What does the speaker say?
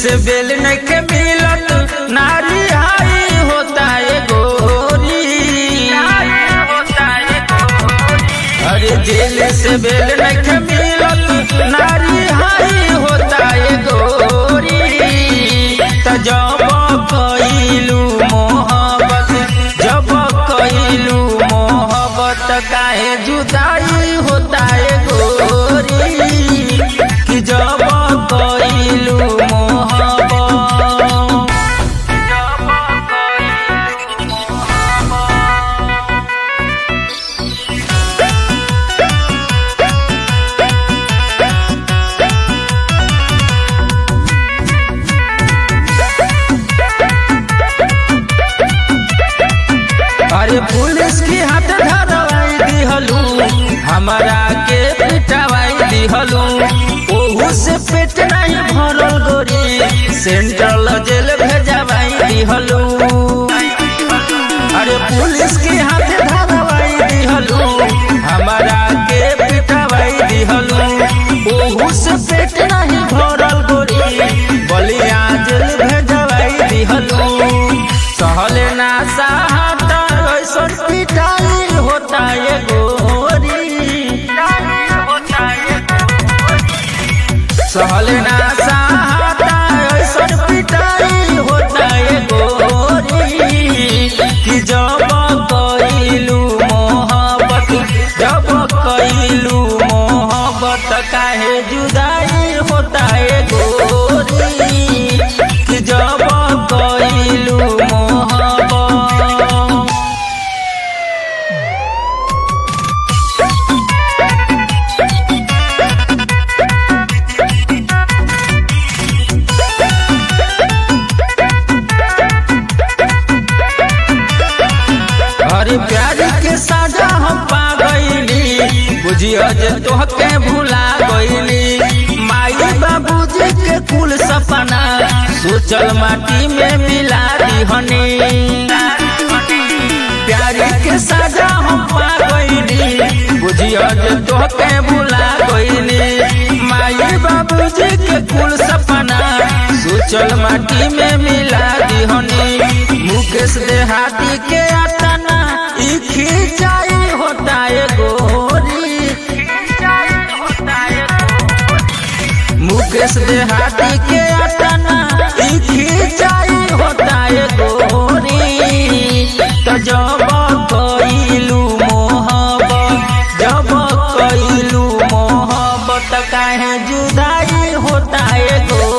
से बेल नइखे मिलत नारी हाई होता है गोरी। अरे दिल से बेल नइखे मिलत नारी हाई होता है गोरी। त जब कइलू मोहब्बत काहे जुदाई होता है गोरी। कि जब कइलू अरे पुलिस की हाथ धरवाई दिहलू हमारा के पिटवाई दिहलू। ओहू से पेट नहीं भरल गोरी सेंट्रल जेल भेजवाई दिहलू। अरे पुलिस की हाथ धरवाई दिहलू हमारा के पिटवाई दिहलू। ओहू से पेट नहीं भरल गोरी बलिया जेल भेजवाई दिहलू। सहले ना साहता ऐसन पिटाई होता है गोरी। सहले ना साहता ऐसन पिटाई होता है गोरी। कि जब कइलू मोहब्बत काहे जुदाई होता है गोरी। कि जब कइलू अरे प्यार के साजा हम पा गईली बुझिया जे तोहके भुला गईली। माई बाबूजी के कुल सपना सोचल माटी में मिला दीहनी। प्यार के साजा हम पा गईली बुझिया जे तोहके भुला गईली। माई बाबूजी के कुल सपना सोचल माटी में मिला दीहनी। मुकेश देहाती के आतना खिंचाई होता है गोरी। मुकेश देहाती के आतना खिंचाई होता है गोरी। तो जब कइलू मोहब्बत काहे जुदाई होता है गोरी।